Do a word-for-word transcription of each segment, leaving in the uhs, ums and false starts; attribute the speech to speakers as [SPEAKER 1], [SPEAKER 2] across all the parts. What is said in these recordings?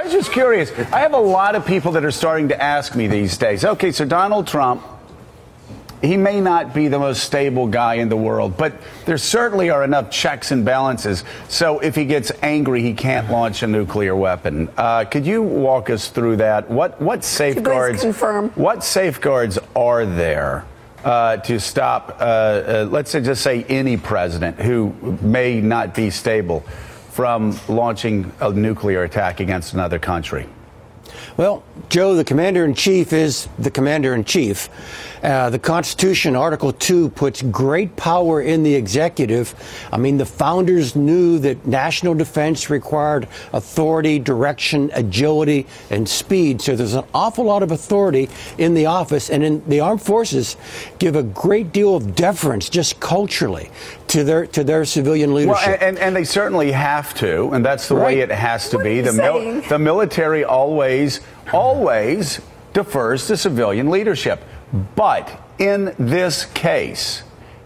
[SPEAKER 1] was just curious. I have a lot of people that are starting to ask me these days, okay, so Donald Trump, he may not be the most stable guy in the world, but there certainly are enough checks and balances. So if he gets angry, he can't launch a nuclear weapon. Uh, could you walk us through that? What what safeguards?
[SPEAKER 2] Confirm.
[SPEAKER 1] What safeguards are there uh, to stop? Uh, uh, let's say, just say any president who may not be stable from launching a nuclear attack against another country?
[SPEAKER 3] Well, Joe, the commander-in-chief is the commander-in-chief. Uh, the Constitution, Article two, puts great power in the executive. I mean, the founders knew that national defense required authority, direction, agility, and speed. So there's an awful lot of authority in the office. And in the armed forces give a great deal of deference, just culturally, to their to their civilian leadership.
[SPEAKER 1] Well, and, and they certainly have to, and that's the
[SPEAKER 3] Right.
[SPEAKER 1] way it has to
[SPEAKER 2] What
[SPEAKER 1] be.
[SPEAKER 2] are you
[SPEAKER 1] The, mil-
[SPEAKER 2] saying?
[SPEAKER 1] the military always, always defers to civilian leadership. But in this case,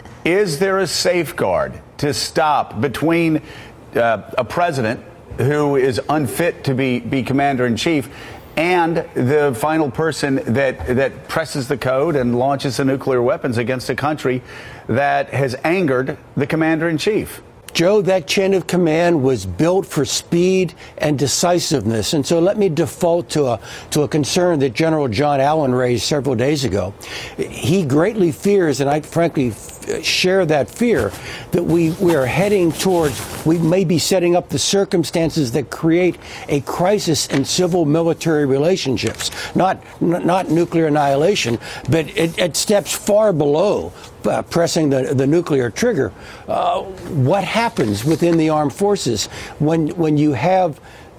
[SPEAKER 1] is there a safeguard to stop between uh, a president who is unfit to be, be commander-in-chief and the final person that that presses the code and launches the nuclear weapons against a country that has angered the commander-in-chief?
[SPEAKER 3] Joe, that chain of command was built for speed and decisiveness. And so let me default to a to a concern that General John Allen raised several days ago. He greatly fears, and I frankly share that fear, that we, we are heading towards, we may be setting up the circumstances that create a crisis in civil military relationships. Not, not nuclear annihilation, but it, it steps far below Uh, pressing the, the nuclear trigger. Uh, what happens within the armed forces when when you have,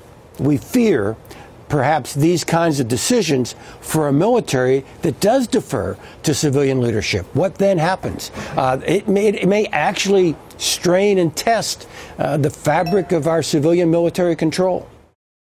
[SPEAKER 3] we fear, perhaps these kinds of decisions for a military that does defer to civilian leadership? What then happens? Uh, it, may, it may actually strain and test uh, the fabric of our civilian military control.